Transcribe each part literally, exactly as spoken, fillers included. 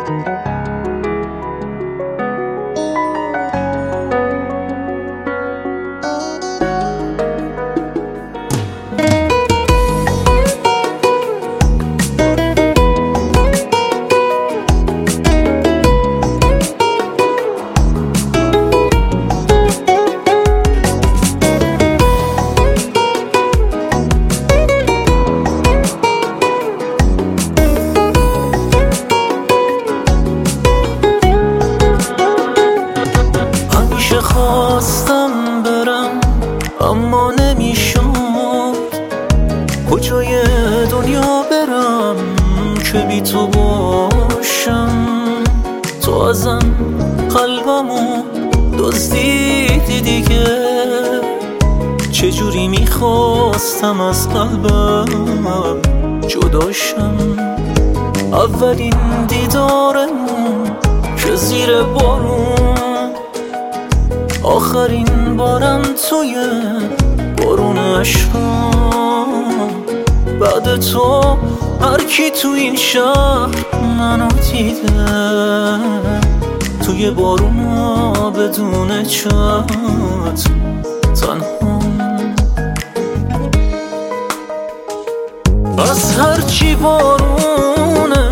خواستم برم اما نمیشد، کجای دنیا برم که بی تو باشم. تو ازم قلبمو دزدیدی دیگه، چجوری میخواستم از قلبم جداشم. اولین دیدارمون که زیر بارون، آخرین بارم توی بارون عشقم. بعد تو هر کی تو این شهر منو دیده، توی بارون بدون چت تنها. از هر چی بارونه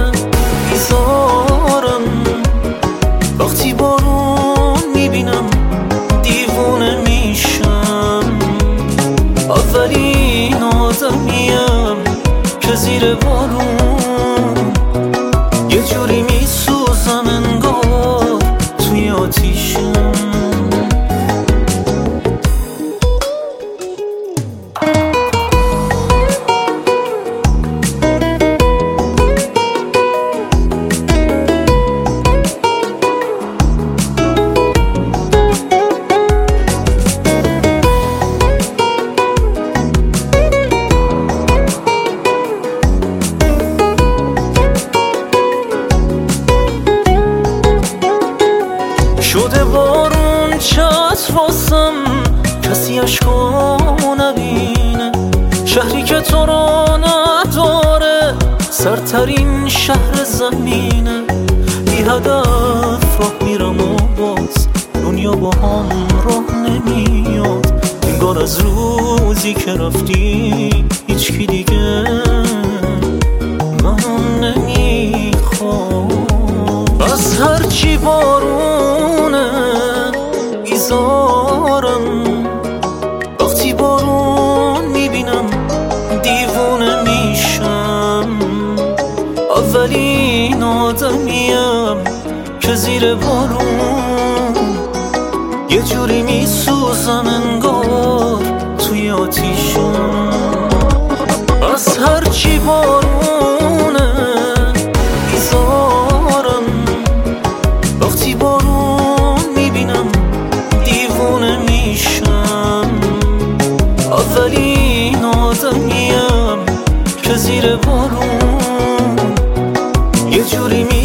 بیزارم، وقتی بارون میبینم دیوونه میشم. اولین آدمیم که زیر بارون یه جوری میسوزم انگار توی آتیشم. شده بارون چت واسم، کسی عشقا نبینه. شهری که تو رو نداره، سرترین شهر زمینه. بی هدف راه میرم و باز دنیا با هم راه نمیاد. انگار از روزی که رفتی هیچ کی دیگه من نمیخواد. از هرچی بارونه بیزارم، وقتی بارون میبینم دیوونه میشم. اولین آدمیم که زیر بارون یه جوری میسوزم انگار توی آتیشم. از هرچی بارونه بیزارم، وقتی بارون میبینم دیوونه میشم. اولین آدمیم که زیر بارون یه جوری می